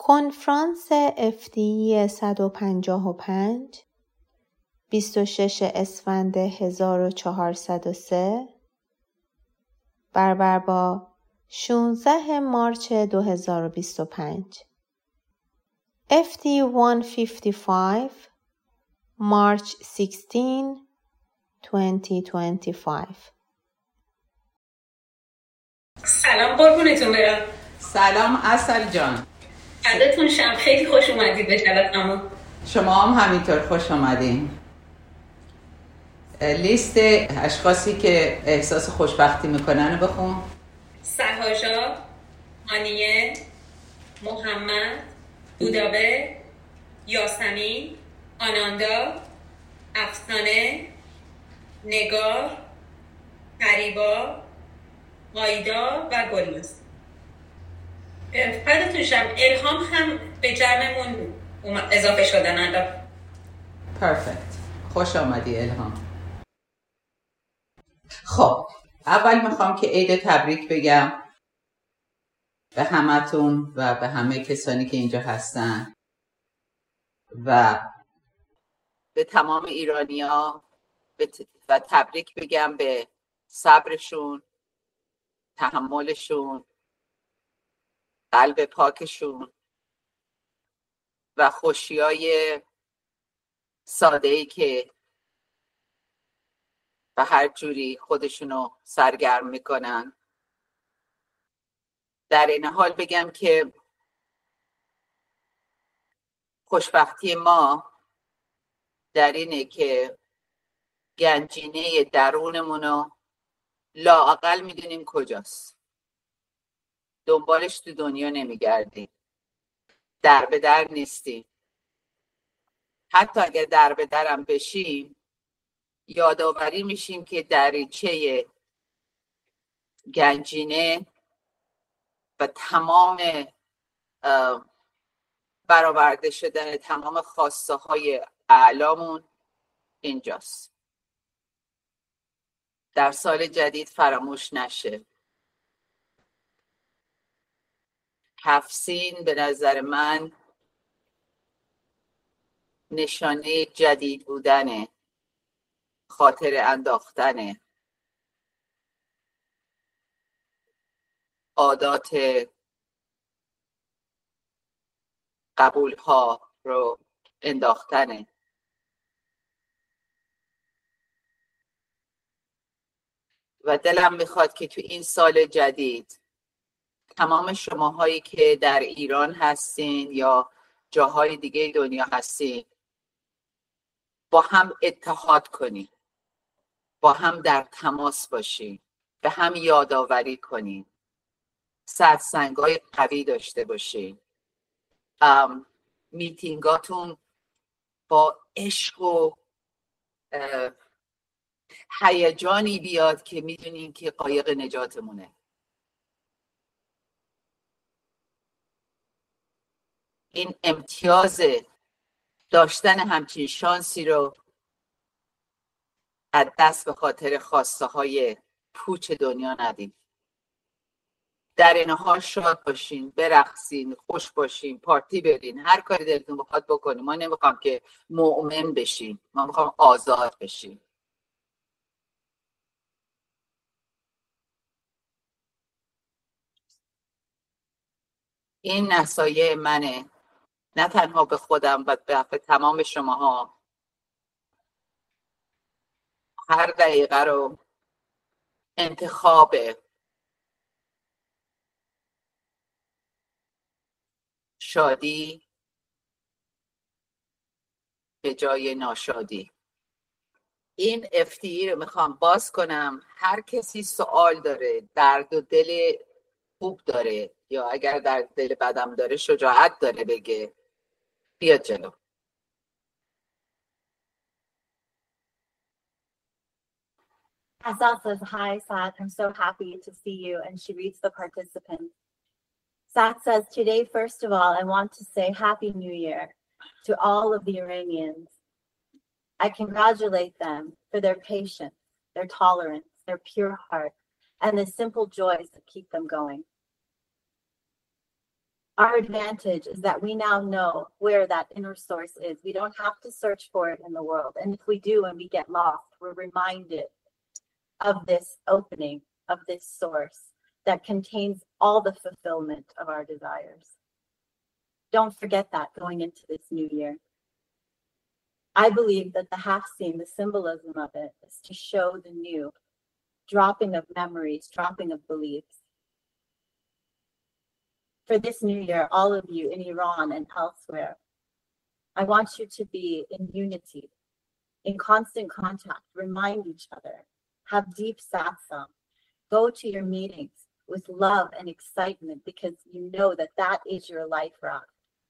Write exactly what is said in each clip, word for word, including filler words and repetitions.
کنفرانس اف دی ای صد و پنجاه و پنج بیست و شش اسفند هزار و چهارصد و سه برابر با شانزده مارس دو هزار و بیست و پنج اف دی صد و پنجاه و پنج مارچ شانزده دو هزار و بیست و پنج. سلام قربونتون برم. سلام عسل جان. عدتون شم، خیلی خوش اومدید به جلسمون. شما هم همینطور خوش اومدین. لیست اشخاصی که احساس خوشبختی میکنن رو بخون. سهاجا، آنیه، محمد، دودابه، یاسمین، آناندا، افسانه، نگار، قریبا، آیدا و گلناز. فردتون شم. الهام هم به جمعمون اضافه شدن الان. پرفکت. خوش آمدی الهام. خب اول میخوام که عید تبریک بگم به همتون و به همه کسانی که اینجا هستن و به تمام ایرانی‌ها و تبریک بگم به صبرشون، تحملشون، قلب پاکشون و خوشیای ساده‌ای که به هر جوری خودشونو سرگرم میکنن. در این حال بگم که خوشبختی ما در اینه که گنجینه درونمونو لااقل میدونیم کجاست، دنبالش تو دنیا نمیگردیم، در به در نیستیم. حتی اگر در به درم بشیم یادآوری میشیم که دریچه گنجینه و تمام برآورده شدن تمام خواسته های اعلامون اینجاست. در سال جدید فراموش نشه. هفت سین به نظر من نشانه جدید بودنه، خاطر انداختنه، عادات قبول ها رو انداختنه. و دلم میخواد که تو این سال جدید تمام شماهایی که در ایران هستین یا جاهای دیگه دنیا هستین با هم اتحاد کنین، با هم در تماس باشین، به هم یادآوری کنین، سرسنگ‌های قوی داشته باشین، میتینگاتون با عشق و هیجانی بیاد که میدونین که قایق نجاتمونه. این امتیاز داشتن همچین شانسی رو از دست به خاطر خواسته های پوچ دنیا ندیم. در این حال شاد باشین، برقصین، خوش باشین، پارتی برین، هر کاری دلتون بخواد بکنین. ما نمیخوام که مؤمن بشین، ما میخوام آزاد بشین. این نصایح منه، نه تنها به خودم و به تمام شماها. هر دقیقه رو انتخاب شادی به جای ناشادی. این اف دی ای رو میخوام باز کنم. هر کسی سوال داره، درد و دل خوب داره یا اگر درد دل بدم داره شجاعت داره بگه، بیاد جلو. Asal says, hi, Sat. I'm so happy to see you. And she reads the participants. Sat says, today, first of all, I want to say Happy New Year to all of the Iranians. I congratulate them for their patience, their tolerance, their pure heart, and the simple joys that keep them going. Our advantage is that we now know where that inner source is. We don't have to search for it in the world. And if we do and we get lost, we're reminded of this opening, of this source that contains all the fulfillment of our desires. Don't forget that going into this new year. I believe that the half scene, the symbolism of it, is to show the new, dropping of memories, dropping of beliefs. For this new year, all of you in Iran and elsewhere, I want you to be in unity, in constant contact, remind each other, have deep satsang, go to your meetings with love and excitement because you know that that is your life rock.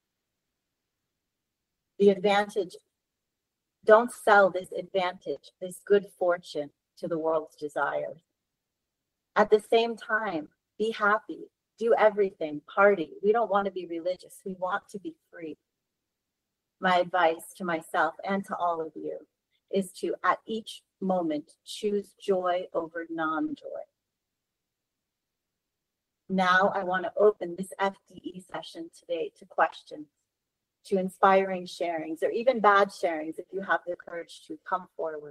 The advantage, don't sell this advantage, this good fortune to the world's desires. At the same time, be happy. Do everything, party. We don't want to be religious. We want to be free. My advice to myself and to all of you is to, at each moment, choose joy over non-joy. Now I want to open this F D E session today to questions, to inspiring sharings, or even bad sharings if you have the courage to come forward.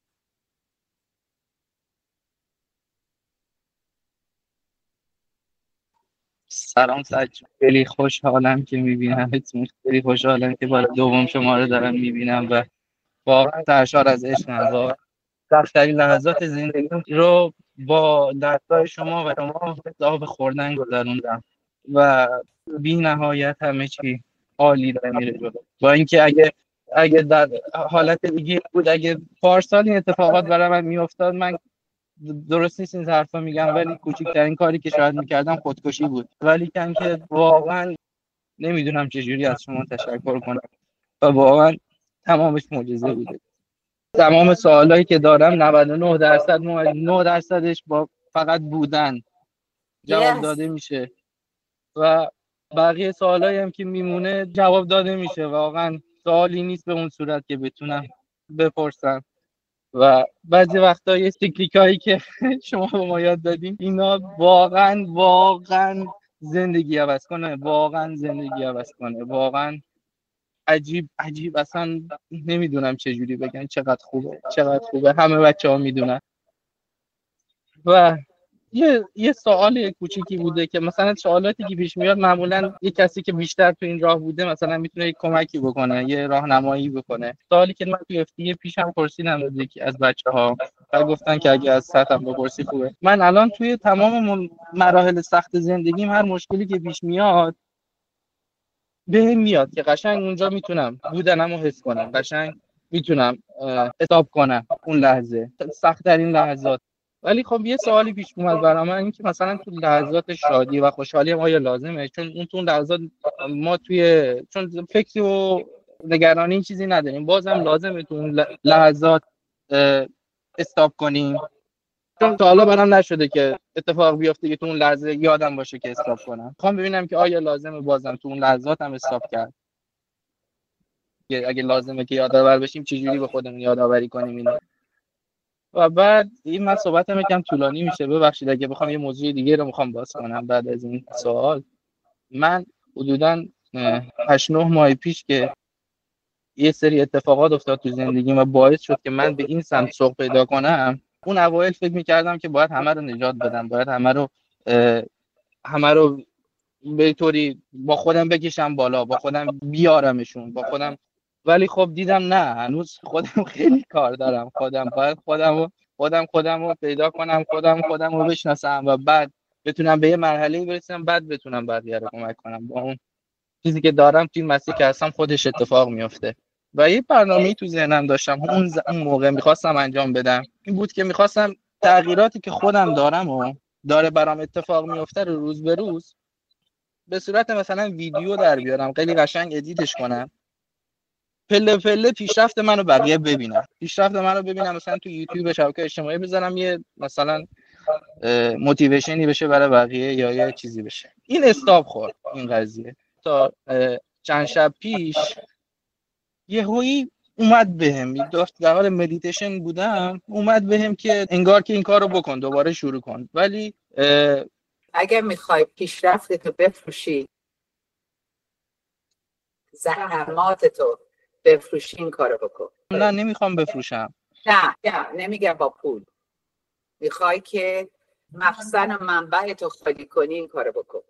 سلام سجاد، خیلی خوشحالم که میبینمتون، خیلی خوشحالم که بار دوم شما رو دارم میبینم و واقعا سرشار از عشقم. واقعا سخت‌ترین لحظات زندگی رو با دستای شما و شما به آب خوردن گذروندم و بی نهایت همه چی عالی داره میره جلو. با اینکه اگه اگه در حالت دیگه بود، اگه پارسال این اتفاقات برای من میافتاد، من درست نیست این حرفا میگم، ولی کوچکترین کاری که شاید میکردم خودکشی بود. ولی کن که واقعا نمیدونم چجوری از شما تشکر کنم و واقعا تمامش معجزه بوده. تمام سوالایی که دارم نود و نه درصد نه درصدش با فقط بودن جواب yes. داده میشه و بقیه سوالایی هم که میمونه جواب داده میشه. واقعا سوالی نیست به اون صورت که بتونم بپرسم و بعضی وقتا یه تکنیکایی که شما به ما یاد دادین اینا واقعا واقعا زندگی عوض کنه، واقعا زندگی عوض کنه، واقعا عجیب عجیب. اصلا نمیدونم چجوری بگن چقدر خوبه، چقدر خوبه. همه بچه‌ها میدونن. و یه یه سوال کوچیکی بوده که مثلا سوالاتی که پیش میاد معمولا یه کسی که بیشتر تو این راه بوده مثلا میتونه یه کمکی بکنه، یه راهنمایی بکنه. سوالی که من تو افتیه پیشم پرسیدم از یکی از بچه‌ها و گفتن که اگه از سطحم بپرسی خوبه. من الان توی تمام مراحل سخت زندگیم هر مشکلی که پیش میاد بهم میاد که قشنگ اونجا میتونم بودنمو حس کنم، قشنگ میتونم حساب کنم اون لحظه، سخت ترین لحظات. ولی خب یه سوالی پیش اومد برای من، این که مثلا تو لحظات شادی و خوشحالی ما آیا لازمه؟ چون اون تو لحظات ما توی چون فکری و نگرانی این چیزی نداریم، بازم لازمه تو اون لحظات استاپ کنیم. چون تا حالا برام نشده که اتفاق بیفته که تو اون لحظه یادم باشه که استاپ کنم. میخوام ببینم که آیا لازمه بازم تو اون لحظات هم استاپ کرد. اگه لازمه که یادآور بشیم چجوری به خودمون یادآوری کنیم اینو. و بعد این من صحبتم یکم طولانی میشه، ببخشید اگه بخوام یه موضوع دیگه رو میخوام باز کنم بعد از این سوال. من حدوداً هشت نه ماه پیش که یه سری اتفاقات افتاد تو زندگیم و باعث شد که من به این سمت سوق پیدا کنم. اون اوایل فکر میکردم که باید همه رو نجات بدم، باید همه رو همه رو به طوری با خودم بکشم بالا، با خودم بیارمشون، با خودم. ولی خب دیدم نه، هنوز خودم خیلی کار دارم. خودم باید خودم رو خودم خودم رو پیدا کنم، خودم خودم رو بشناسم و بعد بتونم به یه مرحله‌ای برسم، بعد بتونم بقیه رو کمک کنم. با اون چیزی که دارم توی مسیر که هستم خودش اتفاق میفته. و یه برنامه‌ای تو ذهنم داشتم اون ز... اون موقع می‌خواستم انجام بدم، این بود که می‌خواستم تغییراتی که خودم دارم و داره برام اتفاق میفته رو روز به روز به صورت مثلا ویدیو در بیارم، خیلی قشنگ ادیتش کنم، پله پله پیشرفت منو بقیه ببینن، پیشرفت منو ببینم، مثلا تو یوتیوب شبکه اجتماعی بذارم یه مثلا موتیویشنی بشه برای بقیه یا یه چیزی بشه. این استاپ خورد این قضیه. تا چند شب پیش یه هویی اومد بهم، در حال مدیتیشن بودم، اومد بهم که انگار که این کارو بکن، دوباره شروع کن. ولی اگه میخوای پیشرفتتو بفروشی زحمات تو بفروشی، این کارو بکن. نه نمیخوام بفروشم. نه نه نمیگم با پول، میخوای که مخزن و منبع تو خالی کنی، این کارو بکن.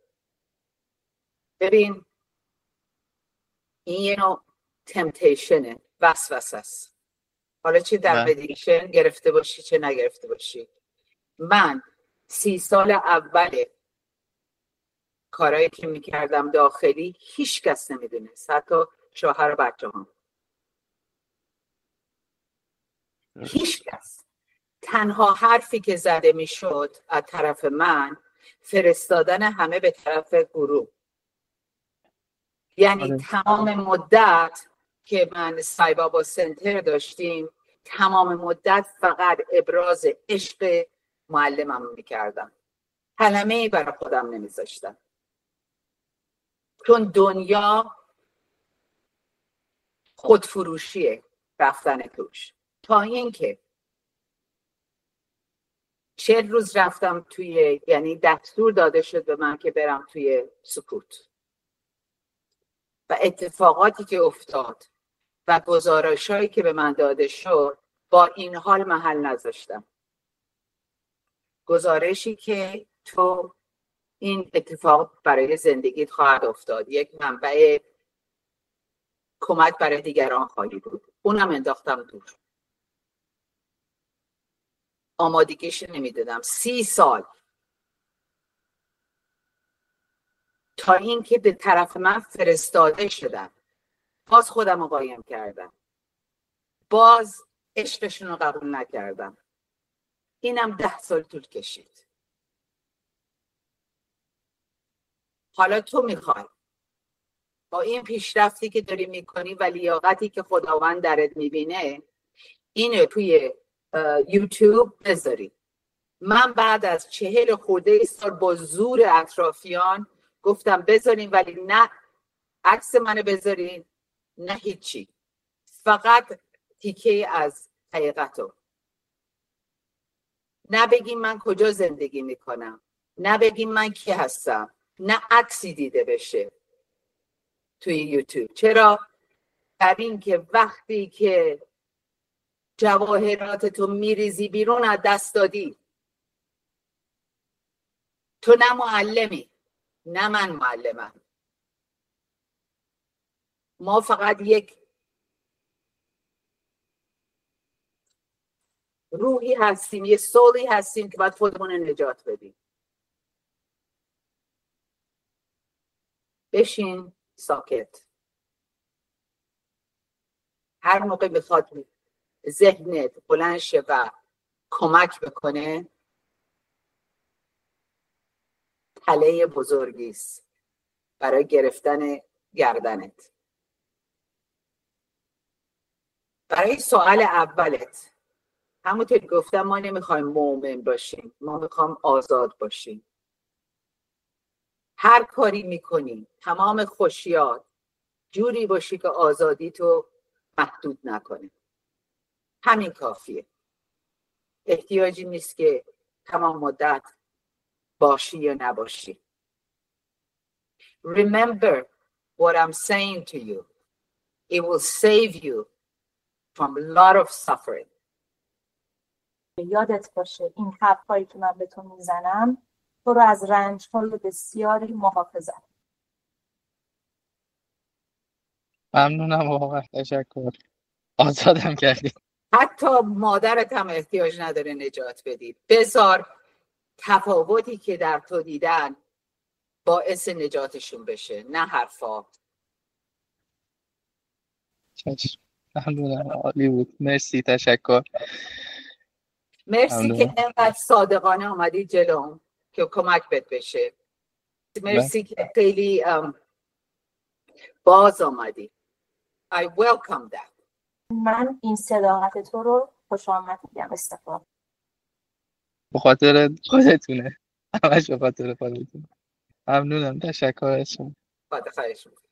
ببین این یه نوع تمپتیشنه، وسوسه است. حالا چه در مدیکیشن گرفته باشی چه نگرفته باشی. من سی سال اول کارهایی که میکردم داخلی هیچ کس نمیدونست، حتی شوهر و بچه هم، هیچ کس. تنها حرفی که زده میشد از طرف من فرستادن همه به طرف گروه. یعنی آره. تمام مدت که من سایبابا سنتر داشتیم، تمام مدت فقط ابراز عشق معلمم میکردم، کلمه‌ای برای خودم نمیذاشتم، چون دنیا خودفروشیه رفتن توش. تا اینکه چه روز رفتم توی، یعنی دستور داده شد به من که برم توی سکوت، و اتفاقاتی که افتاد و گزارشایی که به من داده شد با این حال محل نذاشتم. گزارشی که تو این اتفاق برای زندگیت خواهد افتاد، یک منبع کمک برای دیگران خواهی بود، اونم انداختم دور. آمادگیش نمیدادم. سی سال تا این که به طرف من فرستاده شدم، باز خودم رو قایم کردم، باز عشقشون رو قبول نکردم. اینم ده سال طول کشید. حالا تو میخوای با این پیشرفتی که داری میکنی و لیاقتی که خداوند درت میبینه اینو توی یوتیوب بذاری. من بعد از چهل خورده سال با زور اطرافیان گفتم بذارین، ولی نه عکس منو بذارین نه هیچی، فقط تیکه از حقیقتو. نه بگین من کجا زندگی میکنم، نه بگین من کی هستم، نه عکسی دیده بشه توی یوتیوب. چرا؟ در این که وقتی که جواهرات تو میریزی بیرون از دست دادی. تو نه معلمی، نه من معلمم. ما فقط یک روحی هستیم، یه سولی هستیم که باید خودمون نجات بدیم. بشین ساکت. هر موقع بخواد ذهنت بلند شه و کمک بکنه، تله بزرگی است برای گرفتن گردنت. برای سوال اولت، همونطور که گفتم ما نمیخوایم مؤمن باشیم، ما میخوایم آزاد باشیم. هر کاری میکنی تمام خوشیات جوری باشی که آزادی تو محدود نکنه. همین کافیه. احتیاجی نیست که تمام مدت باشی یا نباشی. Remember what I'm saying to you. It will save you from a lot of suffering. یادت باشه این حرفایی که من به تو میزنم تو رو از رنج‌های بسیاری محافظت. ممنونم واقعا، تشکر. آزادم کردی. حتی مادرت هم احتیاج نداره نجات بدی. بذار تفاوتی که در تو دیدن باعث نجاتشون بشه، نه حرفا. چشم. ممنونم، عالی بود. مرسی، تشکر. مرسی ممنونم. که اینقدر صادقانه اومدی جلوم که کمک بهت بشه. مرسی که خیلی باز آمدی. I welcome that. من این صداقت تو رو خوش آمد میگم. استفاده به خاطر خودتونه، همش به خاطر خودتونه. ممنونم، تشکر از شما. خدا خواهش می‌کنم.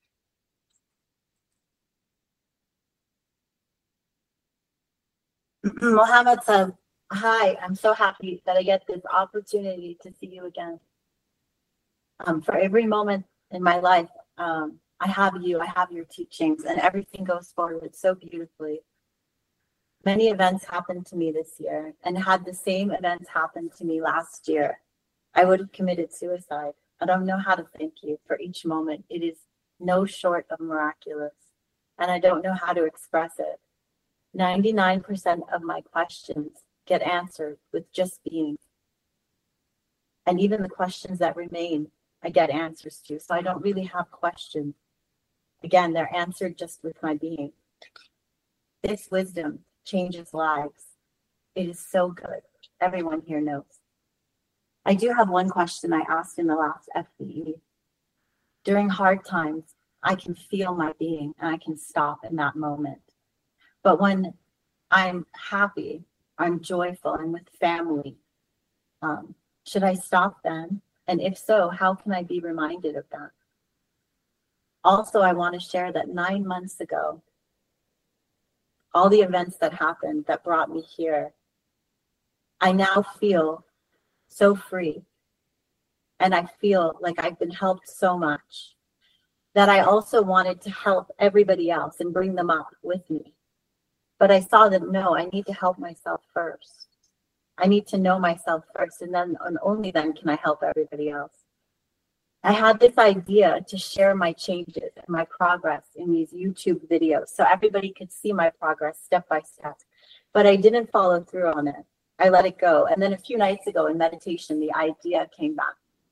Mohammed said, hi, I'm so happy that I get this opportunity to see you again. Um, for every moment in my life, um, I have you, I have your teachings, and everything goes forward so beautifully. Many events happened to me this year, and had the same events happened to me last year, I would have committed suicide. I don't know how to thank you for each moment. It is no short of miraculous, and I don't know how to express it. ninety-nine percent of my questions get answered with just being. And even the questions that remain, I get answers to. So I don't really have questions. Again, they're answered just with my being. This wisdom changes lives. It is so good. Everyone here knows. I do have one question I asked in the last F B E. During hard times, I can feel my being and I can stop in that moment. But when I'm happy, I'm joyful, I'm with family, um, should I stop then? And if so, how can I be reminded of that? Also, I want to share that nine months ago, all the events that happened that brought me here, I now feel so free. And I feel like I've been helped so much that I also wanted to help everybody else and bring them up with me. But I saw that, no, I need to help myself first. I need to know myself first, and then and only then can I help everybody else. I had this idea to share my changes and my progress in these YouTube videos so everybody could see my progress step by step. But I didn't follow through on it. I let it go. And then a few nights ago in meditation, the idea came back.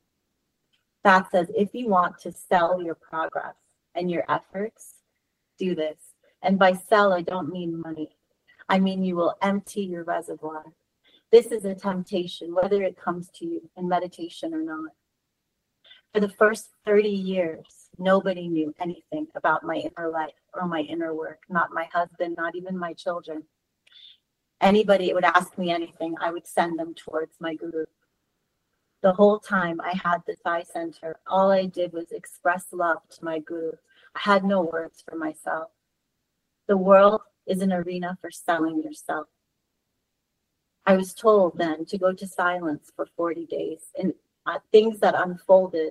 That says, if you want to sell your progress and your efforts, do this. And by sell, I don't mean money. I mean, you will empty your reservoir. This is a temptation, whether it comes to you in meditation or not. For the first thirty years, nobody knew anything about my inner life or my inner work, not my husband, not even my children. Anybody would ask me anything, I would send them towards my guru. The whole time I had the Sai Center, all I did was express love to my guru. I had no words for myself. The world is an arena for selling yourself. I was told then to go to silence for forty days, and uh, things that unfolded,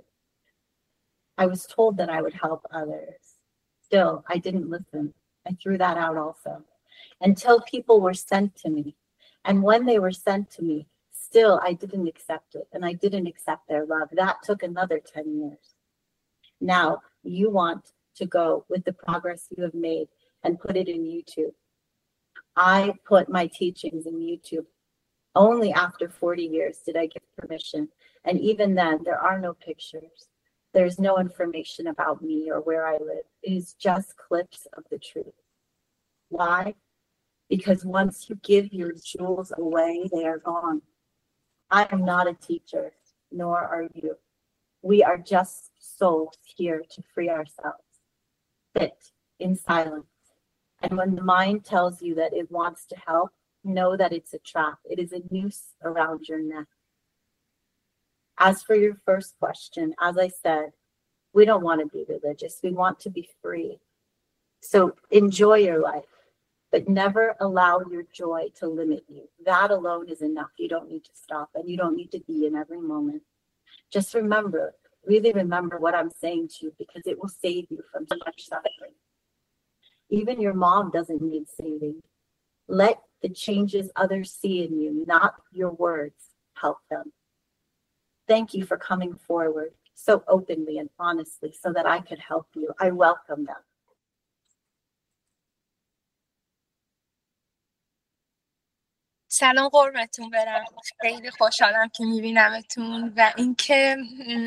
I was told that I would help others. Still, I didn't listen. I threw that out also. Until people were sent to me. And when they were sent to me, still I didn't accept it, and I didn't accept their love. That took another ten years. Now, you want to go with the progress you have made and put it in YouTube. I put my teachings in YouTube. Only after forty years did I get permission. And even then, there are no pictures. There's no information about me or where I live. It is just clips of the truth. Why? Because once you give your jewels away, they are gone. I am not a teacher, nor are you. We are just souls here to free ourselves. Sit in silence. And when the mind tells you that it wants to help, know that it's a trap. It is a noose around your neck. As for your first question, as I said, we don't want to be religious. We want to be free. So enjoy your life, but never allow your joy to limit you. That alone is enough. You don't need to stop, and you don't need to be in every moment. Just remember, really remember what I'm saying to you, because it will save you from too much suffering. Even your mom doesn't need saving. Let the changes others see in you, not your words, help them. Thank you for coming forward so openly and honestly so that I could help you. I welcome them. سلام قربتون برم. خیلی خوشحالم که میبینمتون و اینکه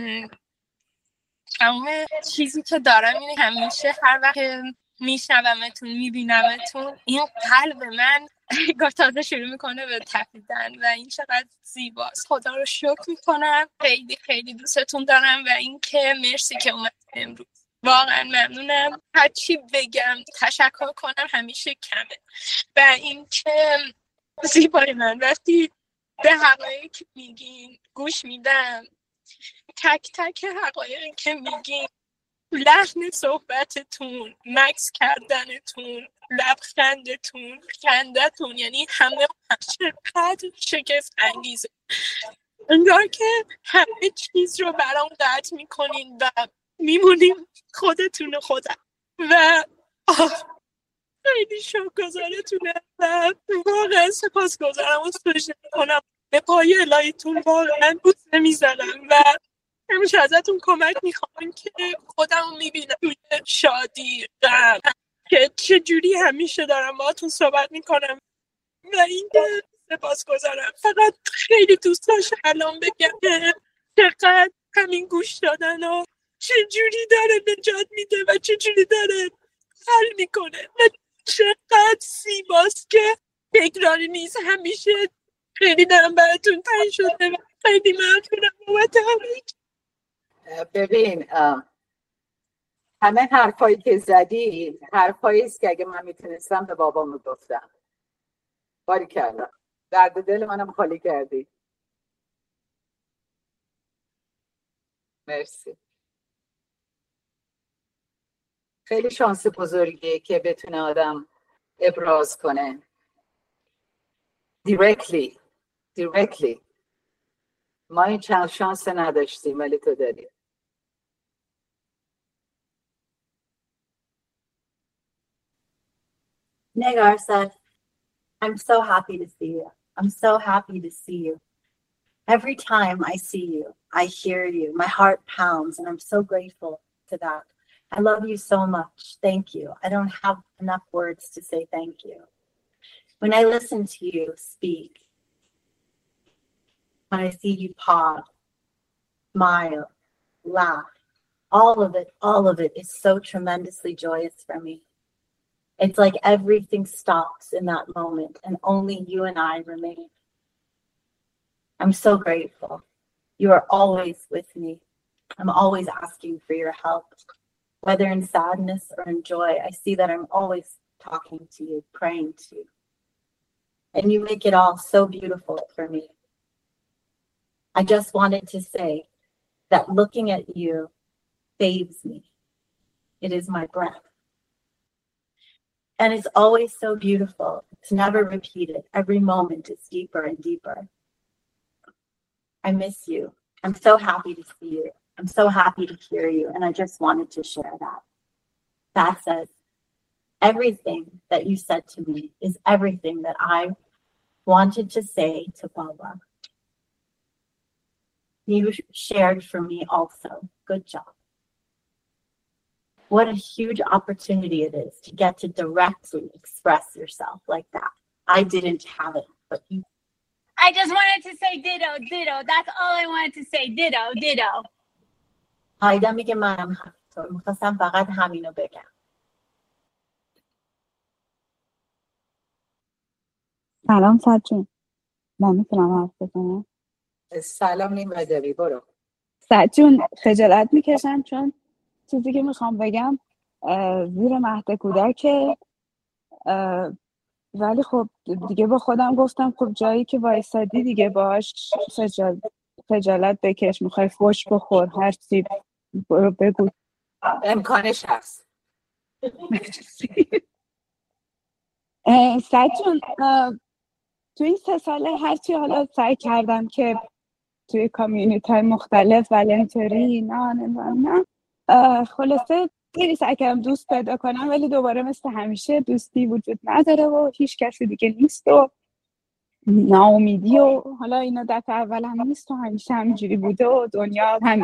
تمام چیزی که دارم اینه همیشه هر وقت میشنومتون میبینمتون این قلب من انگار تازه شروع میکنه به تپیدن و این چقدر زیباست. خدا رو شکر میکنم. خیلی خیلی دوستتون دارم و اینکه مرسی که اومدید امروز. واقعا ممنونم. هر چی بگم تشکر کنم همیشه کمه. و اینکه زیبای من وقتی به حقایقی که میگین گوش میدم، تک تک حقایقی که میگین، لحن صحبتتون، مکس کردنتون، لبخندتون، خندتون، یعنی همه چقدر شگفت انگیزه. انگار که همه چیز رو برام قطع میکنین و میمونیم خودتون خودم و خیلی شکرگزارتونه و واقعا سپاسگزارم و سجده میکنم به پای الهیتون، واقعا بوسه میزنم و همیشه ازتون کمک میخوام که خودم میبینم توی شادی غم که چجوری همیشه دارم باهاتون صحبت میکنم و اینکه سپاسگزارم. فقط خیلی دوست داشتم الان بگم که چقدر همین گوش دادن ها چجوری داره نجات میده و چجوری داره حل میکنه و چقدر زیباست که تکراری نیست. همیشه خیلی دارم براتون تنگ شده و خیلی ممنونم بابت همه. ببین همه حرفایی که زدی حرفایی است که اگه من میتونستم به بابام میگفتم. باری کردم، درد دل منم خالی کردی. مرسی. خیلی شانس بزرگیه که بتونه آدم ابراز کنه directly directly. ما این چند شانس نداشتیم ولی تو داری. Negar said, I'm so happy to see you. I'm so happy to see you. Every time I see you, I hear you, my heart pounds, and I'm so grateful to that. I love you so much. Thank you. I don't have enough words to say thank you. When I listen to you speak, when I see you pause, smile, laugh, all of it, all of it is so tremendously joyous for me. It's like everything stops in that moment and only you and I remain. I'm so grateful. You are always with me. I'm always asking for your help. Whether in sadness or in joy, I see that I'm always talking to you, praying to you. And you make it all so beautiful for me. I just wanted to say that looking at you saves me. It is my breath. And it's always so beautiful. It's never repeated. Every moment is deeper and deeper. I miss you. I'm so happy to see you. I'm so happy to hear you. And I just wanted to share that. That says, everything that you said to me is everything that I wanted to say to Baba. You shared for me also. Good job. What a huge opportunity it is to get to directly express yourself like that. I didn't have it, but you. I just wanted to say ditto, ditto. That's all I wanted to say. Ditto, ditto. هایدا میگه منم همینطور میخواستم فقط همینو بگم. سلام سجون، من میتونم حرف بزنم؟ سلام نیم ادبی، برو. سجون خجالت میکشم چون چیزی که میخوام بگم زیر مهد کودکه، ولی خب دیگه با خودم گفتم خب جایی که وایسادی دیگه باهاش خجال... خجالت بکش، میخوای فوش بخور هر چی برو بگو، امکانش هست. سجون توی این سه ساله هرچی حالا سعی کردم که توی کامیونیتی های مختلف ولنتری نه نه نه خلاصه خیلی سعی کردم دوست پیدا کنم، ولی دوباره مثل همیشه دوستی وجود نداره و هیچ کسی دیگه نیست و ناامیدی و حالا اینا دفعه اول هم نیست و همیشه همینجوری بوده و دنیا همین.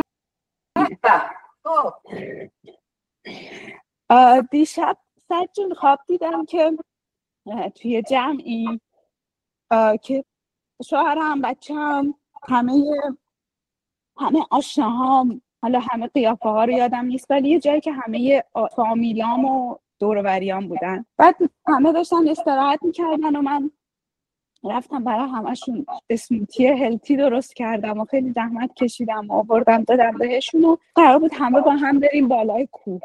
دیشب سجون خواب دیدم که توی جمعی که شوهرم بچه‌م همه همه آشناهام، حالا همه قیافه ها رو یادم نیست، ولی یه جایی که همه فامیلام و دور و بریام بودن. بعد همه داشتن استراحت میکردن و من رفتم برای همشون اسموتی هلتی درست کردم و خیلی زحمت کشیدم و آوردم دادم بهشون و قرار بود همه با هم بریم بالای کوه.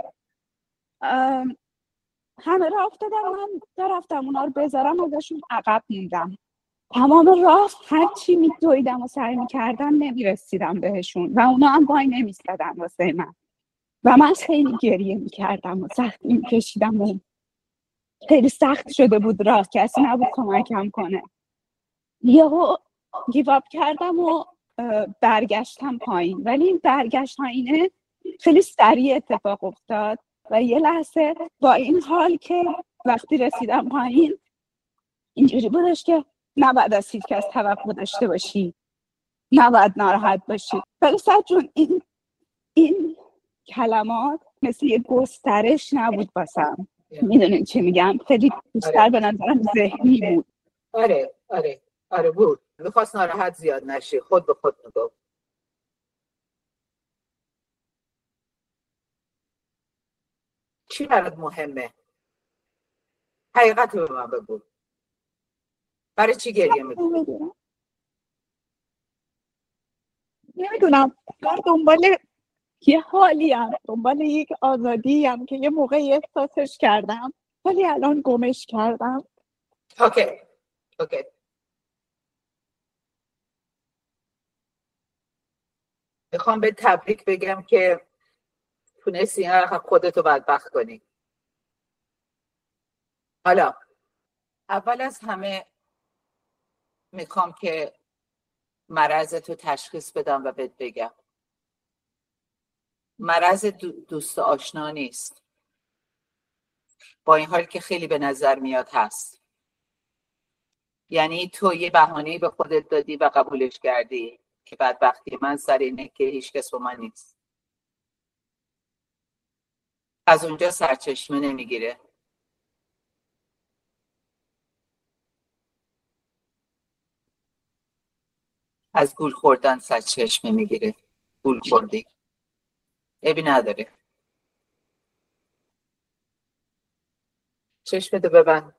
همه راه افتادن، من رفتم اونا رو بذارم ازشون عقب موندم. تمام راه هر چی میدویدم و سعی میکردم نمیرسیدم بهشون و اونا هم وای نمیستدن واسه من و من خیلی گریه میکردم و سختی میکشیدم و خیلی سخت شده بود راه، کسی نبود کمکم کنه. یهو گیو اپ کردم و برگشتم پایین، ولی این برگشت پایینه خیلی سریع اتفاق افتاد و یه لحظه با این حال که وقتی رسیدم پایین اینجوری بودش که نباید از هیچ کس توقع داشته باشی، نباید ناراحت باشی. ولی سعد جون این این کلمات مثل یه گسترش نبود واسم. میدونین چی میگم؟ خیلی بیشتر به نظرم ذهنی بود. آره آره آره بود. میخواست ناراحت زیاد نشی، خود به خود میگفت. چی برات مهمه؟ حقیقت رو به من بگو. برای چی گریه میکنی؟ نمیدونم نمیدونم من دنبال یه حالی هم دنبال یک آزادی هم که یه موقعی احساسش کردم ولی الان گمش کردم. اوکی اوکی میخوام به تبریک بگم که تونستی این رقم خودتو بدبخت کنی. حالا اول از همه میخوام که مرضتو تشخیص بدم و بهت بگم مرض دو- دوست آشنا نیست، با این حال که خیلی به نظر میاد هست. یعنی تو یه بهانه‌ای به خودت دادی و قبولش کردی که بدبختی من سر اینه که هیچ کس با من نیست. از اونجا سرچشمه نمیگیره. از گول خوردن سرچشمه میگیره. گول خوردی عیبی نداره. چشمتو ببند.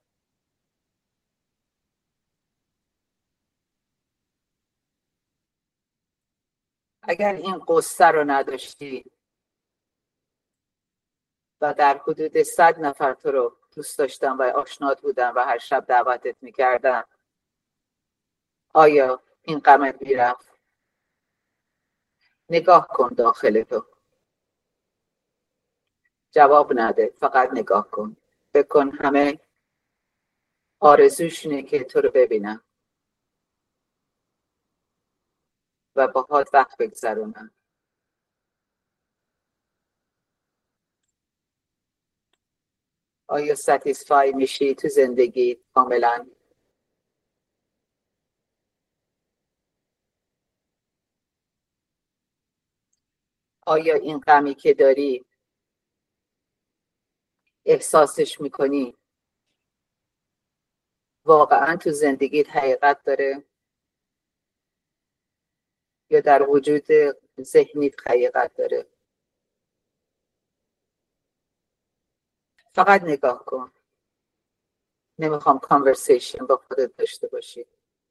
اگر این قصه رو نداشتی و در حدود صد نفر تو رو دوست داشتن و آشنات بودن و هر شب دعوتت میکردن، آیا این غمت میرفت؟ نگاه کن داخل تو. جواب نده، فقط نگاه کن. بکن همه آرزوشونه که تو رو ببینن و باهات وقت بگذرونن. آیا ساتیسفای میشی تو زندگی کاملا؟ آیا این غمی که داری احساسش میکنی واقعا تو زندگیت حقیقت داره یا در وجود ذهنیت حقیقت داره؟ فقط نگاه کن. نمیخوام کانورسیشن با خودت داشته باشی.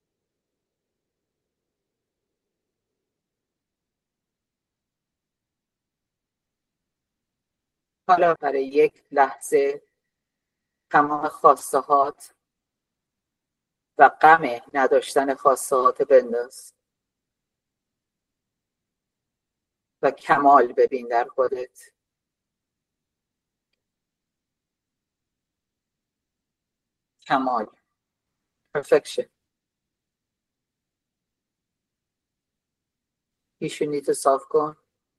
حالا برای یک لحظه تمام خواسته هات و غم نداشتن خواسته هات بنداز و کمال ببین در خودت. کمال، perfection. پیشونی تو صاف کن.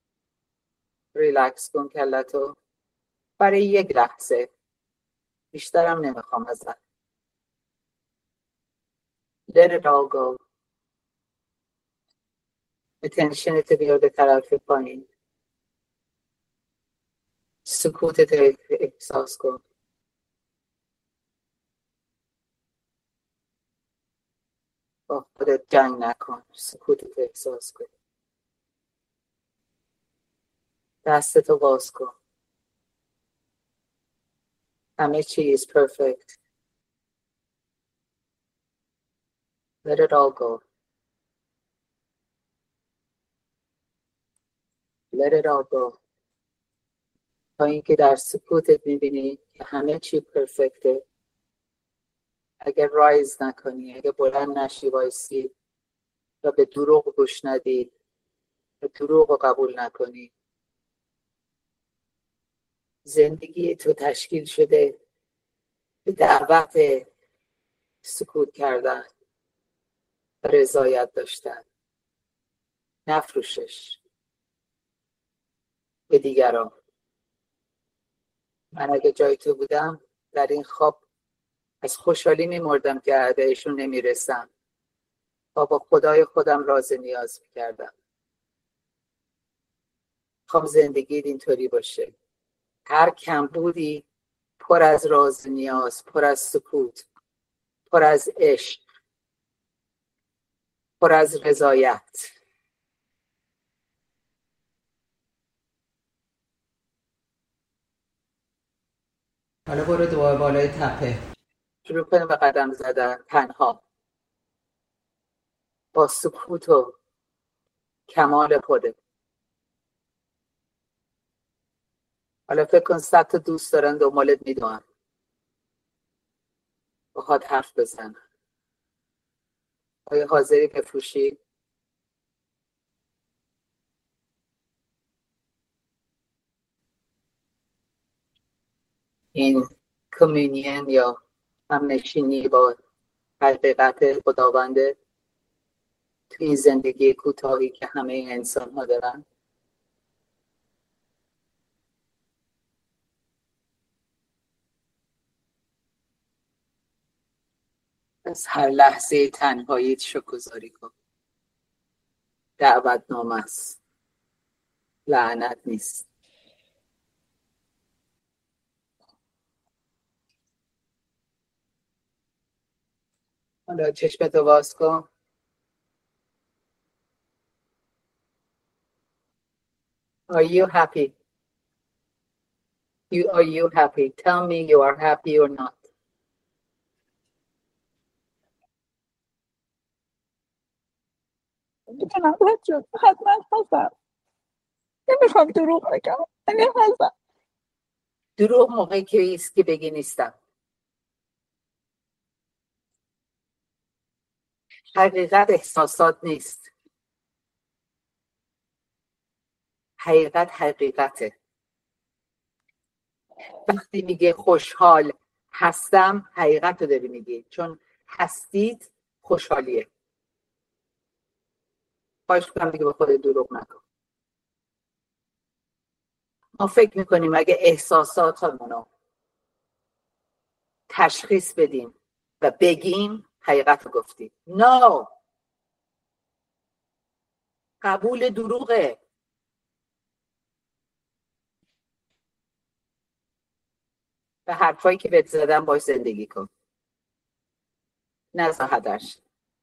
ریلکس کن کلتو برای یک لحظه. بیشترم نمیخوام ازت. Let it all go. اتنشنت بیار به طرف پایین. سکوتت احساس کن. با خودت جنگ نکن. سکوتت احساس کن. دستتو باز کن. همه چیز perfect. Let it all go. Let it all go. تا اینکه در سکوتت میبینی که همه چی پرفکته. اگر رایز نکنی، اگر بلند نشی وایسی و به دروغ گوش ندی، به دروغ قبول نکنی، زندگی تو تشکیل شده به دعوت سکوت کردن و رضایت داشتن. نفروشش. به دیگران. من اگه جای تو بودم در این خواب از خوشحالی میمردم که بهشون نمیرسم و با خدای خودم راز نیاز میکردم. خواب زندگی اینطوری باشه، هر کمبودی پر از راز نیاز، پر از سکوت، پر از عشق، پر از رضایت. حالا برو دوباره بالای تپه، شروع کنیم به قدم زدن تنها با سکوت و کمال خودت. حالا فکر کن صد تا دوست دارن دنبالت میدونن، بخواد حرف بزن. آیا حاضری بفروشی؟ این کمونین یا همنشینی با حقیقت خداونده توی این زندگی کوتاهی که همه انسان ها دارن. از هر لحظه تنهاییت شکرگزاری کن. دعوتنامه است، لعنت نیست. حالا چشمتو باز کن. Are you happy? You are you happy? Tell me you are happy or not. میتونم بچه حتما هستم، نمیخوام دروغ بگم، ولی هستم. دروغ موقعی که ایست که بگی نیستم. حقیقت احساسات نیست، حقیقت حقیقته. وقتی میگه خوشحال هستم، حقیقت رو داری میگی، چون هستید خوشحالیه. خواهش کنم دیگه به خود دروغ نکن. ما فکر میکنیم اگه احساساتمون رو تشخیص بدیم و بگیم حقیقت رو گفتیم. نه، قبول دروغه. به حرفایی که بهت زدم باش زندگی کن، نزا هدرش.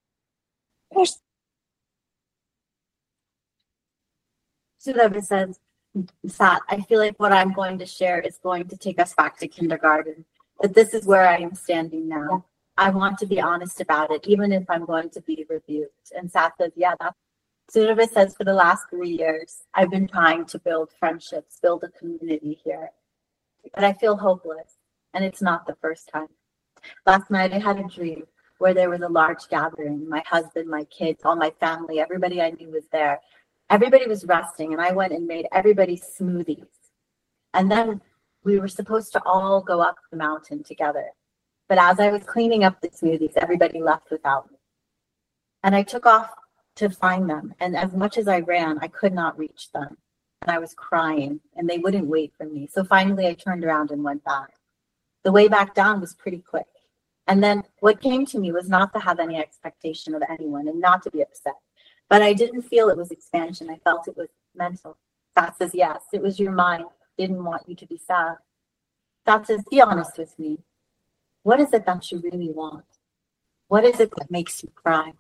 Sudhava says, Sat, I feel like what I'm going to share is going to take us back to kindergarten. That this is where I am standing now. I want to be honest about it, even if I'm going to be rebuked. And Sat says, yeah, that's. Sudhava says, for the last three years, I've been trying to build friendships, build a community here. But I feel hopeless, and it's not the first time. Last night, I had a dream where there was a large gathering. My husband, my kids, all my family, everybody I knew was there. Everybody was resting, and I went and made everybody smoothies. And then we were supposed to all go up the mountain together. But as I was cleaning up the smoothies, everybody left without me. And I took off to find them. And as much as I ran, I could not reach them. And I was crying, and they wouldn't wait for me. So finally, I turned around and went back. The way back down was pretty quick. And then what came to me was not to have any expectation of anyone and not to be upset. But I didn't feel it was expansion. I felt it was mental. That says, yes, it was your mind. Didn't want you to be sad. That says, be honest with me. What is it that you really want? What is it that makes you cry?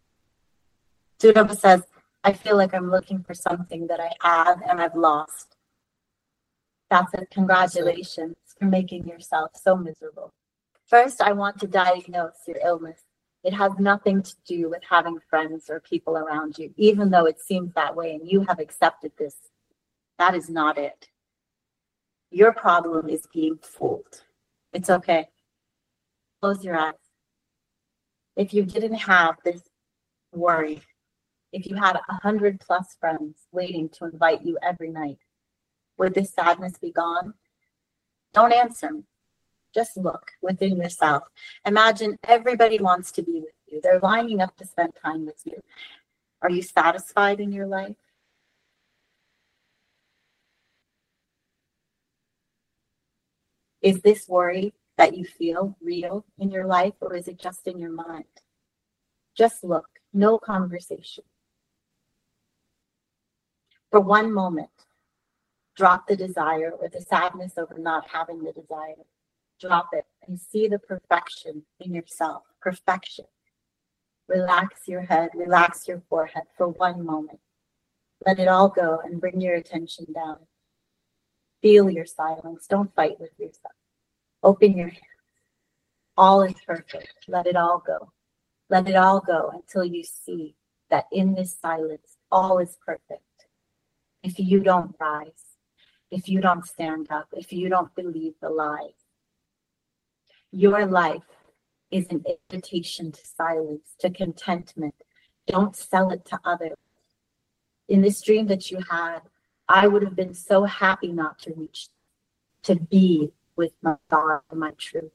Sudhava says, I feel like I'm looking for something that I have and I've lost. That says, congratulations for making yourself so miserable. First, I want to diagnose your illness. It has nothing to do with having friends or people around you, even though it seems that way and you have accepted this. That is not it. Your problem is being fooled. It's okay. Close your eyes. If you didn't have this worry, if you had a hundred plus friends waiting to invite you every night, would this sadness be gone? Don't answer me. Just look within yourself. Imagine everybody wants to be with you. They're lining up to spend time with you. Are you satisfied in your life? Is this worry that you feel real in your life, or is it just in your mind? Just look, no conversation. For one moment, drop the desire or the sadness over not having the desire. Drop it and see the perfection in yourself. Perfection. Relax your head, relax your forehead for one moment. Let it all go and bring your attention down. Feel your silence. Don't fight with yourself. Open your hands. All is perfect. Let it all go. Let it all go until you see that in this silence, all is perfect. If you don't rise, if you don't stand up, if you don't believe the lies, your life is an invitation to silence, to contentment. Don't sell it to others. In this dream that you had, I would have been so happy not to reach, to be with my God and my truth.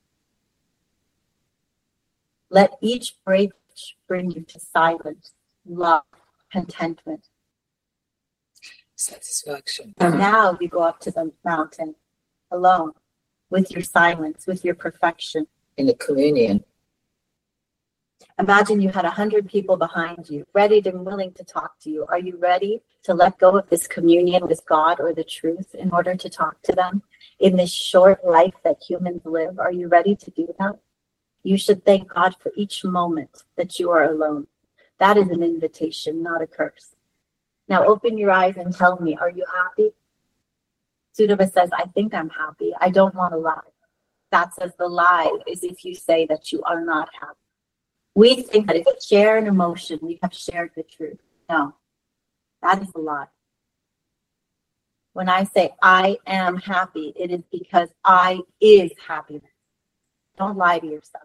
Let each break bring you to silence, love, contentment. Satisfaction. And now you go up to the mountain alone, with your silence, with your perfection. In the communion. Imagine you had a hundred people behind you, ready and willing to talk to you. Are you ready to let go of this communion with God or the truth in order to talk to them in this short life that humans live? Are you ready to do that? You should thank God for each moment that you are alone. That is an invitation, not a curse. Now open your eyes and tell me, are you happy? Sudaba says, I think I'm happy. I don't want to lie. That says the lie is if you say that you are not happy. We think that if we share an emotion, we have shared the truth. No, that is a lie. When I say I am happy, it is because I is happiness. Don't lie to yourself.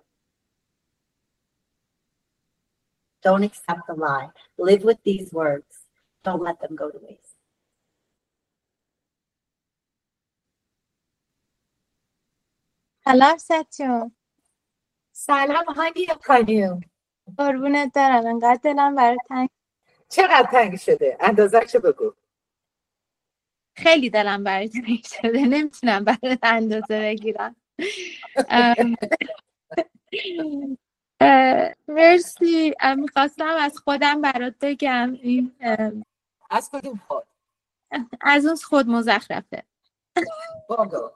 Don't accept the lie. Live with these words. Don't let them go to waste. سلام ستیون. سلام هانی خانم. قربونت دارم. انقدر دلم برای تنگ. چقدر تنگ شده؟ اندازه‌شو بگو. خیلی دلم برای تنگ شده. نمیتونم برای اندازه بگیرم. ام... مرسی. میخواستم از خودم برات بگم این از کدوم خود؟ از اون خود مزخرفه. بابا.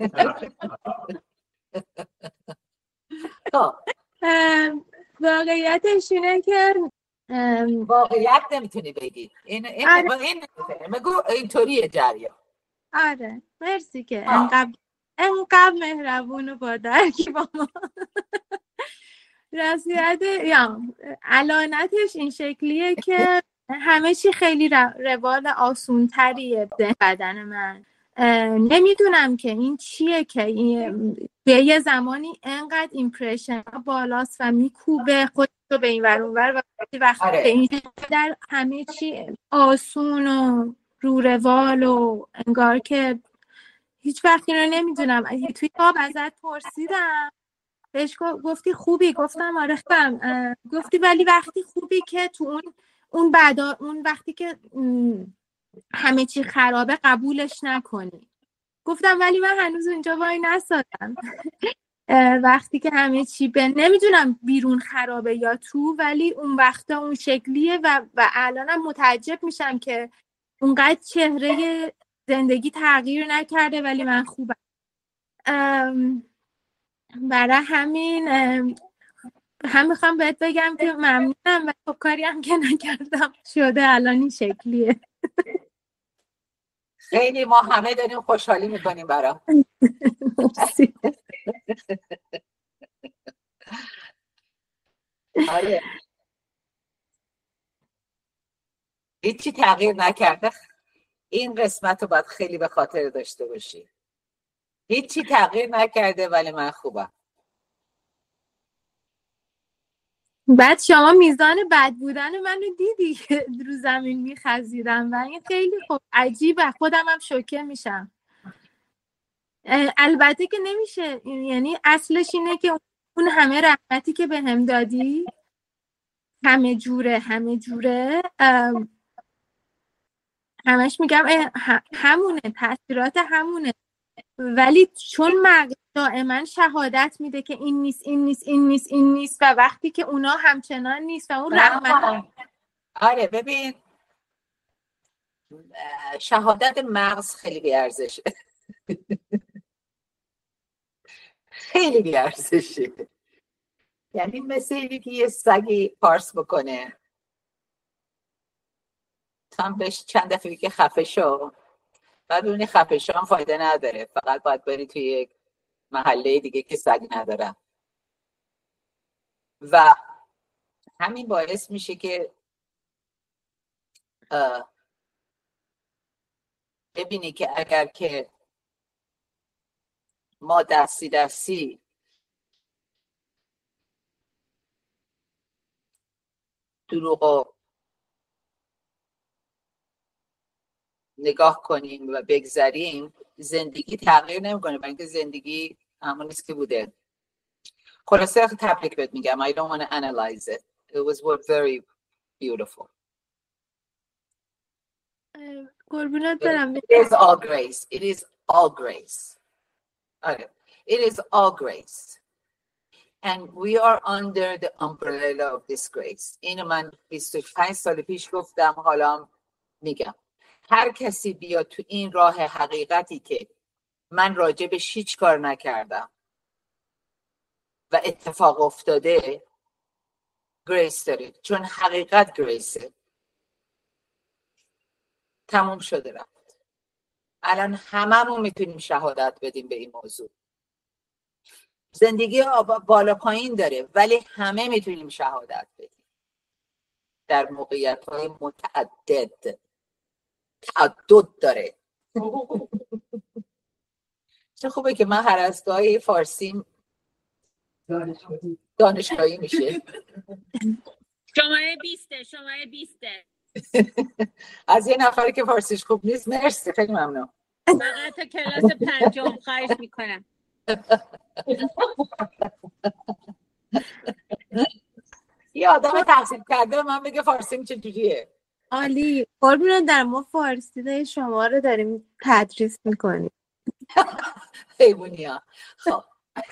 واقعیتش اینه که واقعیت نمیتونی بگی. این این آره. این مگو اینطوریه جریان. آره مرسی که انقدر انقدر مهربون و با درکی با ما. راستیت یا علانتش این شکلیه که همه چی خیلی روال آسون تریه بدن من. نمیدونم که این چیه که این به یه زمانی انقدر ایمپرشن بالاست و میکوبه خودش رو به این ور اون ور و وقتی آره. به این در همه چی آسون و رو روال و انگار که هیچ وقتی رو نمیدونم. توی خواب ازت پرسیدم بهش گفتی خوبی؟ گفتم آره خوبم. گفتی ولی وقتی خوبی که تو اون اون بعدا اون وقتی که همه چی خرابه قبولش نکنی. گفتم ولی من هنوز اونجا وای نسادم. وقتی که همه چی به نمیدونم بیرون خرابه یا تو، ولی اون وقتا اون شکلیه و و الانم متعجب میشم که اونقدر چهره زندگی تغییر نکرده ولی من خوبم. برای همین هم میخوام بهت بگم که ممنونم و خب کاری هم که نکردم شده الان این شکلیه. خیلی ما همه داریم خوشحالی میکنیم برام. آره هیچی تغییر نکرده. این قسمت رو باید خیلی به خاطر داشته باشی. هیچی تغییر نکرده ولی من خوبم. بعد شما میزان بد بودن منو دیدی که رو زمین میخزیدم و این خیلی خوب عجیبه. خودم هم شوکه میشم. البته که نمیشه، یعنی اصلش اینه که اون همه رحمتی که به هم دادی همه جوره همه جوره همش میگم همونه، تاثیرات همونه. ولی چون مغز دائما شهادت میده که این نیست این نیست این نیست این نیست و وقتی که اونا همچنان نیست و اون رحمت. آره ببین شهادت مغز خیلی بیارزشه. خیلی بیارزشه. یعنی مثل اینی که یه سگی پارس بکنه هم بهش چند دفعه که خفه شو بعد ببینی خفه شو هم فایده نداره، فقط باید بری توی یک محله دیگه که سگ ندارن و همین باعث میشه که ببینی که اگر که ما دستی دستی دروغو نگاه کنیم و بگذاریم زندگی تغییر نمیکنه، برای اینکه زندگی همون نیست که بوده. خلاصه تبریک بهت میگم. I don't want to analyze it. It was very beautiful. قربونت برم. It is all grace. It is all grace. Okay. It is all grace. And we are under the umbrella of this grace. اینو من بیست و پنج سال پیش گفتم، حالا میگم. هر کسی بیاد تو این راه حقیقتی که من راجبش هیچ کار نکردم و اتفاق افتاده، گریس داره، چون حقیقت گریسه. تموم شده رفت. الان هممون میتونیم شهادت بدیم به این موضوع. زندگی بالا پایین داره ولی همه میتونیم شهادت بدیم در موقعیت‌های متعدد. تعدد داره. چه خوبه که من هر از گاهی فارسیم دانشگاهی میشه. شماره بیسته شماره بیسته از یه نفری که فارسیش خوب نیست مرسی، خیلی ممنون. فقط تا کلاس پنجم خواهش میکنم. یه آدم تحصیل کرده من بگه فارسیم چجوریه. عالی. قربونت در ما فارسی شما رو داریم تدریس میکنیم. حیوانی ها. خب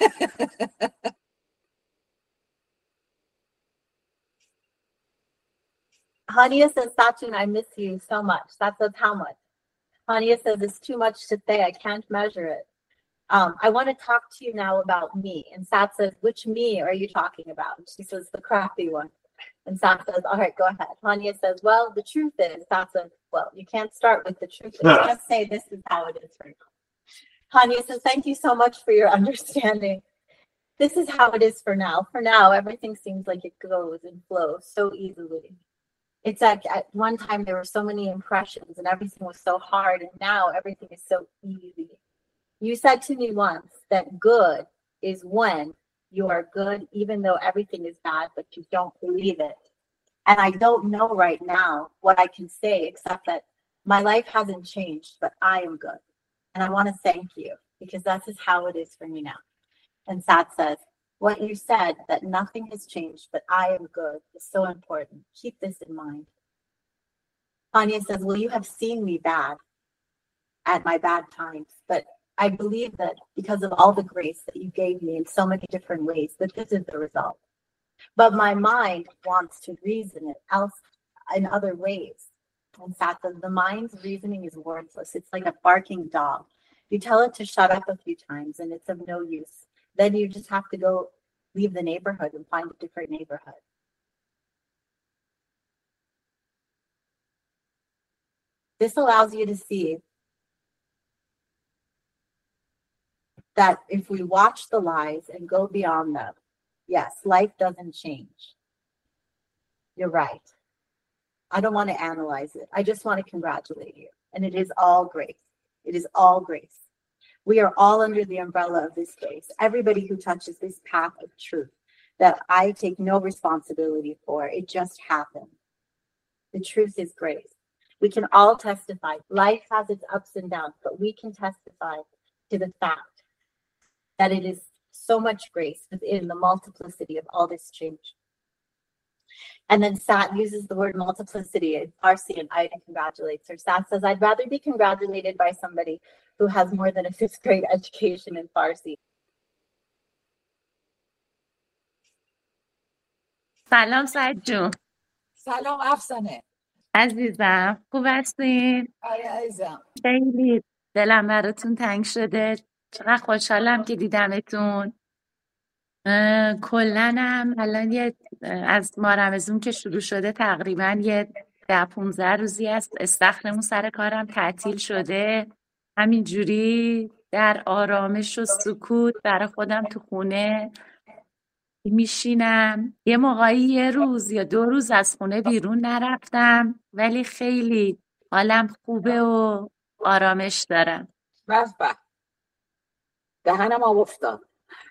Hania says, Satun, I miss you so much. That says how much? Hania says, it's too much to say. I can't measure it. Um, I want to talk to you now about me. And Sat says, which me are you talking about? She says, the crafty one. And Sat says, all right, go ahead. Hania says, well, the truth is, Sat says, well, you can't start with the truth. You just say this is how it is right now. Hania says, thank you so much for your understanding. This is how it is for now. For now, everything seems like it goes and flows so easily. It's like at one time there were so many impressions and everything was so hard, and now everything is so easy. You said to me once that good is when you are good even though everything is bad, but you don't believe it. And I don't know right now what I can say except that my life hasn't changed, but I am good. And I want to thank you because that's just how it is for me now. And Sat says, what you said, that nothing has changed, but I am good, is so important. Keep this in mind. Anya says, well, you have seen me bad at my bad times, but I believe that because of all the grace that you gave me in so many different ways, that this is the result. But my mind wants to reason it else in other ways. In fact, the, the mind's reasoning is worthless. It's like a barking dog. You tell it to shut up a few times and it's of no use. Then you just have to go leave the neighborhood and find a different neighborhood. This allows you to see that if we watch the lies and go beyond them, yes, life doesn't change. You're right. I don't want to analyze it. I just want to congratulate you. And it is all grace. It is all grace. We are all under the umbrella of this grace. Everybody who touches this path of truth that I take no responsibility for, it just happened. The truth is grace. We can all testify. Life has its ups and downs, but we can testify to the fact that it is so much grace within the multiplicity of all this change. And then Sat uses the word multiplicity in Farsi, and Ida congratulates her. Sat says, I'd rather be congratulated by somebody who has more than a fifth grade education in Farsi. سلام سعید جون. سلام افسانه عزیزم خوب هستین؟ آره عزیزم. خیلی دلم براتون تنگ شده. چقدر خوشحالم که دیدمتون. کلنم الان یه از ماه رمضون که شروع شده تقریبا یه ده پونزده روزی است استخرمون سر کارم تعطیل شده. همینجوری در آرامش و سکوت برای خودم تو خونه میشینم. یه موقعی یه روز یا دو روز از خونه بیرون نرفتم ولی خیلی حالم خوبه و آرامش دارم. بس بس دهنم آب افتاد.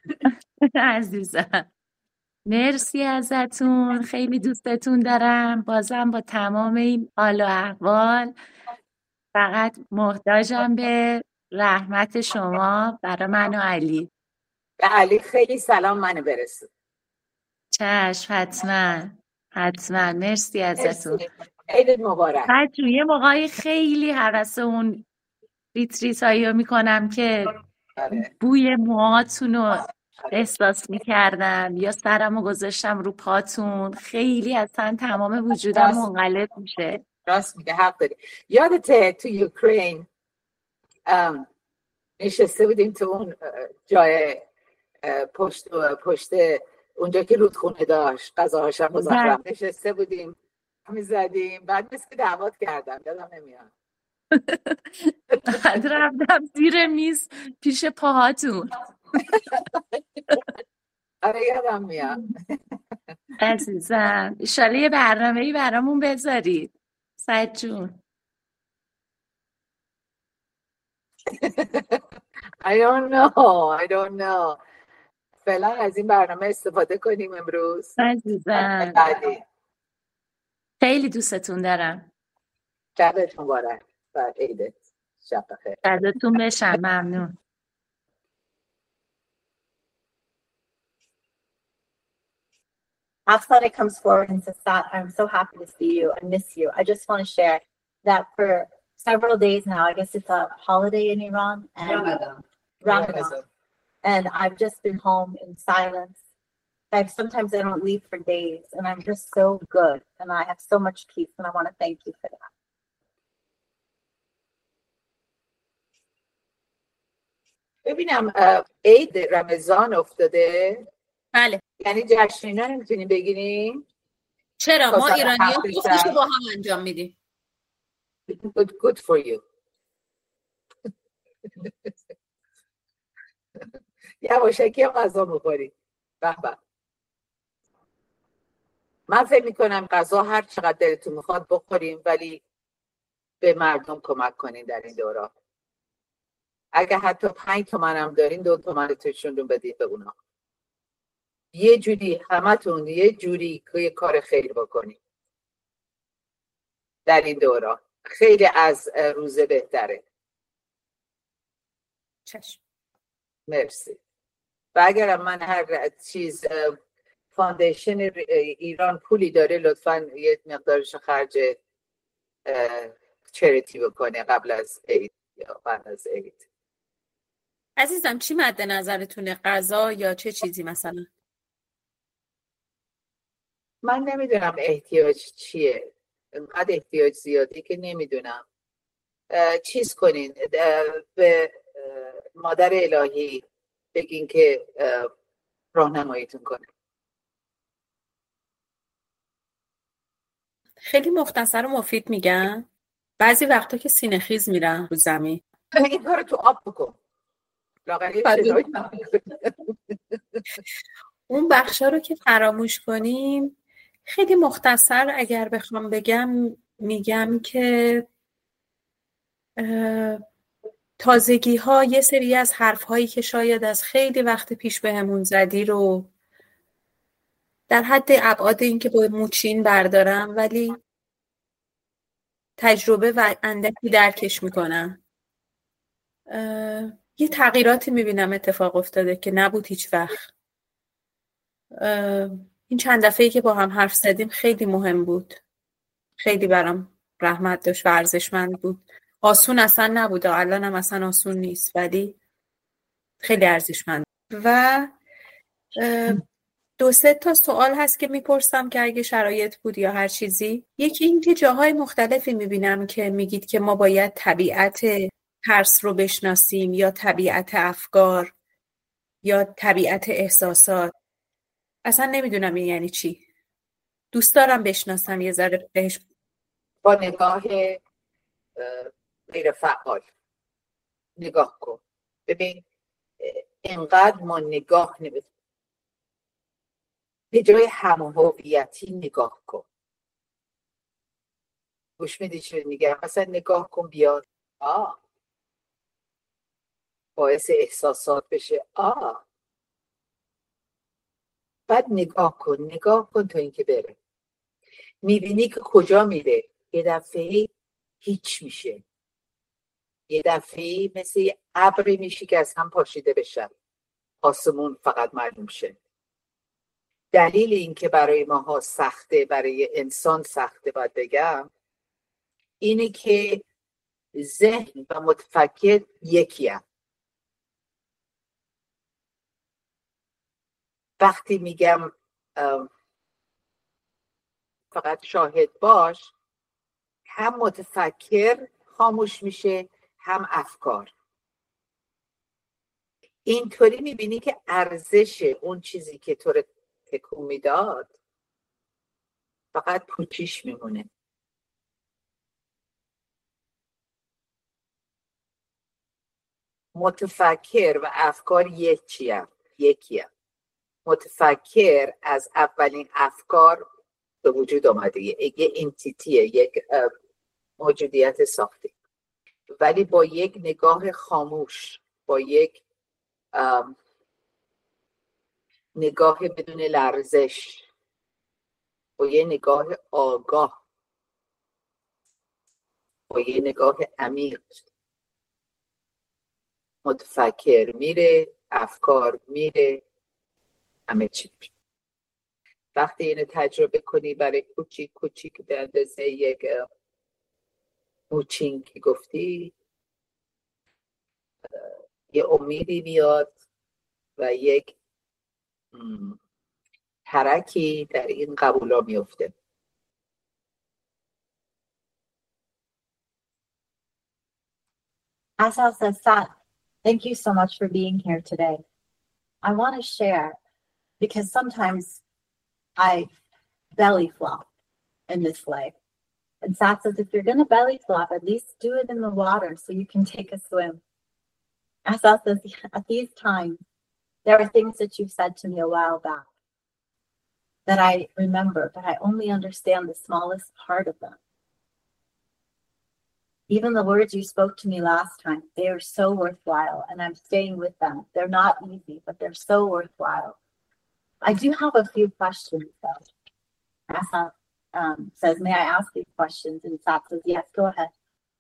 عزیزم مرسی ازتون، خیلی دوستتون دارم. بازم با تمام این حال و احوال فقط محتاجم به رحمت شما برای من و علی. به علی خیلی سلام منو برسون. چشم حتما حتما. مرسی ازتون. عید مبارک. بچه یه موقعی خیلی هوس اون ریتریت هایی رو میکنم که بوی موهاتون رو احساس میکردم یا سرم رو گذاشتم رو پاتون، خیلی اصلا تمام وجودم منقلب میشه. راست میگه، حق داری. یادته تو یوکرین نشسته بودیم تو اون جای پشت پشت اونجا که رودخونه داشت، غذاهاش هم مزخرف، نشسته بودیم میزدیم، بعد مثل دعوت کردم یادم نمیاد. بعد رفتم زیر میز پیش پاهاتون. آره یادم میاد. عزیزم ایشالا یه برنامه‌ای برامون بذارید سعید جون. I don't know I don't know فعلا از این برنامه استفاده کنیم امروز. عزیزم خیلی دوستتون دارم. شبت مبارک. بعد عیدت شب بخیر. فداتون بشم. ممنون. Afsane comes forward and says, Sat, I'm so happy to see you. I miss you. I just want to share that for several days now, I guess it's a holiday in Iran. And Ramadan. Ramadan. And I've just been home in silence. Like sometimes I don't leave for days, and I'm just so good. And I have so much peace, and I want to thank you for that. ببینم عید رمضان افتاده. بله. یعنی جشن اینا نمیتونیم بگیریم؟ چرا؟ ما ایرانی‌ها جفتشو با هم انجام میدیم. Good, good for you. یواشکی هم غذا میخوری. به به. من فکر میکنم غذا هر چقدر دلتون میخواد بخوریم، ولی به مردم کمک کنین در این دوره. اگه حتی پنج تومن هم دارین، دو تومن توشون رو بدید به اونا. یه جوری همتون یه جوری که کار خیر بکنید در این دوره. خیلی از روزه بهتره. چشم. مرسی. و اگرم من هر چیز فاندیشن ایران پولی داره، لطفاً یه مقدارش خرج چریتی بکنه قبل از عید یا بعد از عید. عزیزم چی مد نظرتونه؟ غذا یا چه چیزی مثلا؟ من نمیدونم احتیاج چیه. اینقدر احتیاج زیادی که نمیدونم. چیز کنین، به مادر الهی بگین که راهنماییتون کنه. خیلی مختصر و مفید میگن. بعضی وقتا که سینه خیز میرن رو زمین. این کارو تو آب بکن. اون بخشا رو که فراموش کنیم، خیلی مختصر اگر بخوام بگم میگم که تازگی ها یه سری از حرف هایی که شاید از خیلی وقت پیش بهمون زدی رو در حد ابعاد این که با موچین بردارم، ولی تجربه و اندکی درکش میکنم. یه تغییراتی میبینم اتفاق افتاده که نبود هیچ وقت. این چند دفعه‌ای که با هم حرف زدیم خیلی مهم بود. خیلی برام رحمت داشت و ارزشمند بود. آسون اصلا نبوده، الان هم اصلا آسون نیست، ولی خیلی ارزشمند. و دو سه تا سوال هست که میپرسم که اگه شرایط بود یا هر چیزی. یکی این که جاهای مختلفی میبینم که میگید که ما باید طبیعت ترس رو بشناسیم یا طبیعت افکار یا طبیعت احساسات. اصلا نمیدونم این یعنی چی. دوست دارم بشناسم یه ذره بهش. با نگاه غیر فعال نگاه کن. ببین اینقدر ما نگاه نمیدونم، به جای همهویتی نگاه کن. گوش میدی چه میگم؟ مثلا نگاه کن بیاد آه باعث احساسات بشه آه بعد نگاه کن نگاه کن تا اینکه بره. میبینی که کجا میره. یه دفعه هیچ میشه، یه دفعه مثل یه ابری میشه که از هم پاشیده بشن، آسمون فقط معلوم شه. دلیل این که برای ماها سخته، برای انسان سخته باید بگم، اینه که ذهن و متفکر یکی هم. وقتی میگم فقط شاهد باش، هم متفکر خاموش میشه هم افکار. اینطوری میبینی که ارزش اون چیزی که تو رو تکون میداد فقط پوچیش میمونه. متفکر و افکار یکی هم. یکی هم. متفکر از اولین افکار به وجود آمده، یه انتیتیه، یک موجودیت ساخته، ولی با یک نگاه خاموش، با یک نگاه بدون لرزش، با یه نگاه آگاه، با یه نگاه عمیق. متفکر میره، افکار میره، همه چی میره. وقتی اینو تجربه کنی برای کوچیک کوچیک به اندازه یک موچین که گفتی، یه امیدی میاد و یک حرکی در این قبولا میفته. Asal says, Sat, thank you so much for being here today. I want to share because sometimes I belly flop in this life. And Sat says, if you're going to belly flop, at least do it in the water so you can take a swim. Asal says, at these times, there are things that you said to me a while back that I remember, but I only understand the smallest part of them. Even the words you spoke to me last time, they are so worthwhile, and I'm staying with them. They're not easy, but they're so worthwhile. I do have a few questions, though. Asa um, says, may I ask these questions? And Sat says, yes, go ahead.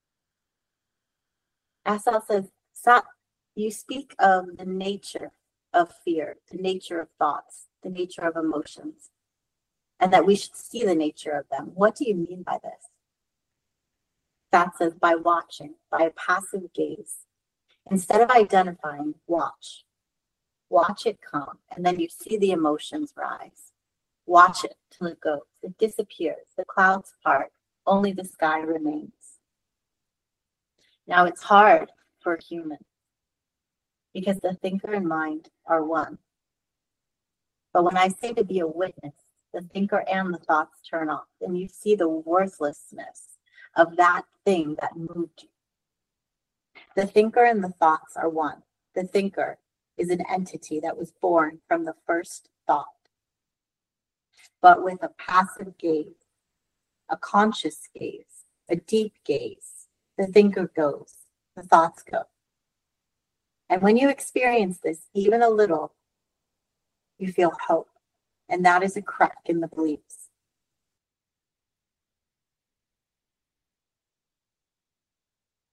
Asa says, Sat, you speak of the nature of fear, the nature of thoughts, the nature of emotions, and that we should see the nature of them. What do you mean by this? That says by watching, by a passive gaze. Instead of identifying, watch. Watch it come, and then you see the emotions rise. Watch it till it goes. It disappears. The clouds part. Only the sky remains. Now it's hard for a human because the thinker and mind are one. But when I say to be a witness, the thinker and the thoughts turn off, and you see the worthlessness of that thing that moved you. The thinker and the thoughts are one. The thinker is an entity that was born from the first thought. But with a passive gaze, a conscious gaze, a deep gaze, the thinker goes, the thoughts go. And when you experience this, even a little, you feel hope. And that is a crack in the beliefs.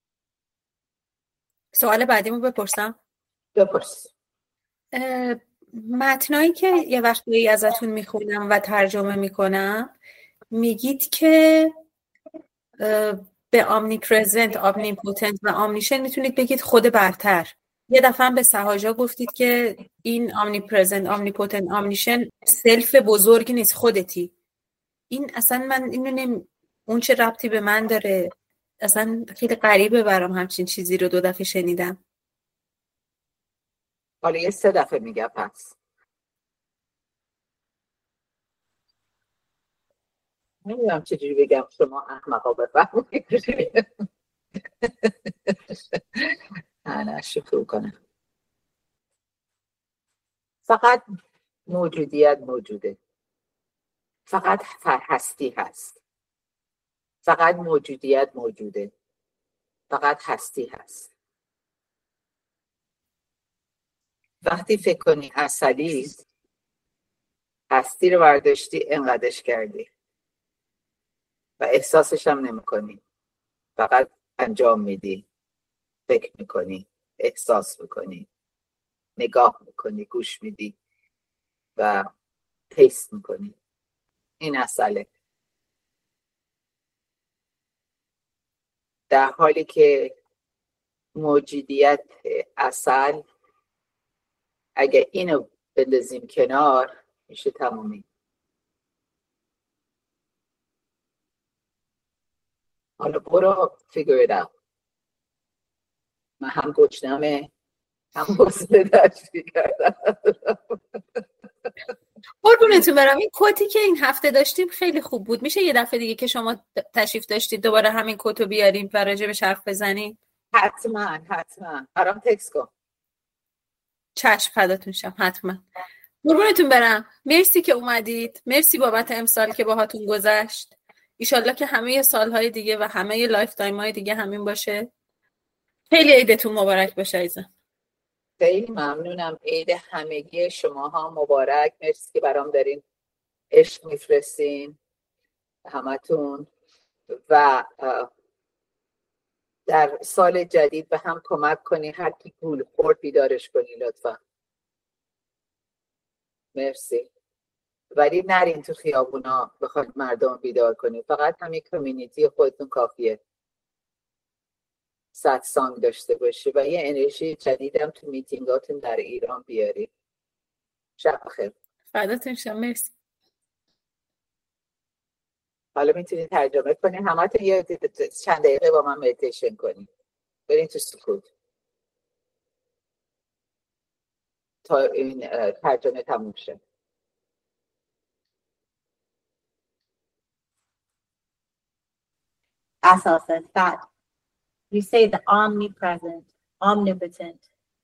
سوال بعدیمو بپرسم؟ بپرس. متنایی که یه وقتی ازتون میخونم و ترجمه میکنم میگید که به آمنی پرزنت، آمنی پوتنت و آمنیشن میتونید بگید خود برتر. یه دفعه به سهاجا گفتید که این آمنی پرزنت، آمنی پوتنت، آمنیشن سلف بزرگی نیست، خودتی. این اصلا من اینو نمی... اون چه ربطی به من داره؟ اصلا خیلی غریبه برام همچین چیزی رو دو دفعه شنیدم. حالا یه سه دفعه میگم پس. نمیدونم چجوری بگم شما احمقا بفهمید. نه شروع کنم. فقط موجودیت موجوده. فقط هستی هست. فقط موجودیت موجوده. فقط هستی هست. وقتی فکر کنی اصلی هستی رو برداشتی انقدرش کردی و احساسش هم نمی کنی. فقط انجام میدی، فکر میکنی، احساس میکنی، نگاه میکنی، گوش میدی و تیست میکنی. این اصله. در حالی که موجودیت اصل اگه اینو بندازیم کنار میشه تمومی. حالا برو figure it out. من هم گشنمه هم حوصله داشتی کردم. قربونتون برم. این کتی که این هفته داشتیم خیلی خوب بود. میشه یه دفعه دیگه که شما تشریف داشتید دوباره همین کتو بیاریم و راجبش حرف بزنیم؟ حتما حتما. برام تکست کن. چشم فداتون شم. حتما. قربونتون برم. مرسی که اومدید. مرسی بابت امسال که باهاتون گذشت. ایشالله که همه سالهای دیگه و همه لایف تایم های دیگه همین باشه. خیلی عیدتون مبارک باشه عزیزم. خیلی ممنونم. عید همگی شما ها مبارک. مرسی که برام دارین عشق میفرستین همتون و در سال جدید به هم کمک کنی. هر کی گول خورد بیدارش کنی لطفا. مرسی. ولی نرین تو خیابونا بخواید مردم بیدار کنی. فقط همین کمیونیتی خودتون کافیه. صد سانگ داشته باشه و یه انرژی جدیدم تو میتینگاتون در ایران بیاری. شب بخیر. فداتون شم. مرسی. حالا میتونید ترجمه کنید. همه تا یه چند دقیقه با من مدیتیشن کنید. برین تو سکوت تا این ترجمه تموم شه. Asal says that you say the omnipresent, omnipotent,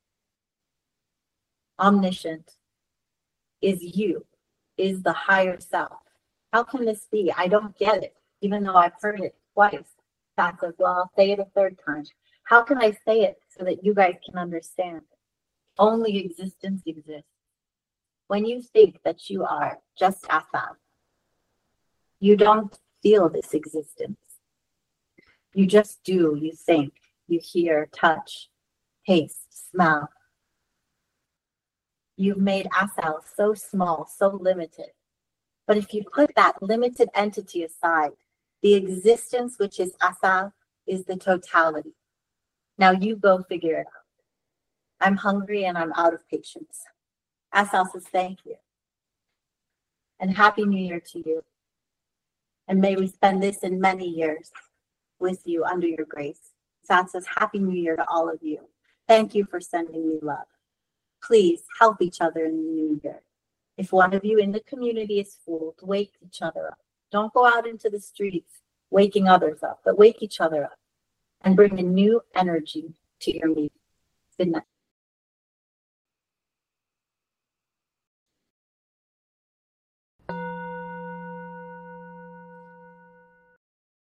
omniscient is you, is the higher self. How can this be? I don't get it, even though I've heard it twice. That says, well, I'll say it a third time. How can I say it so that you guys can understand? Only existence exists. When you think that you are just Asal, you don't feel this existence. You just do, you think, you hear, touch, taste, smell. You've made Asal so small, so limited. But if you put that limited entity aside, the existence which is Asal is the totality. Now you go figure it out. I'm hungry and I'm out of patience. Asal says thank you. And Happy New Year to you. And may we spend this in many years with you under your grace. Sat says Happy New Year to all of you. Thank you for sending me love. Please help each other in the new year. If one of you in the community is fooled, wake each other up. Don't go out into the streets waking others up, but wake each other up and bring a new energy to your meeting. Good night.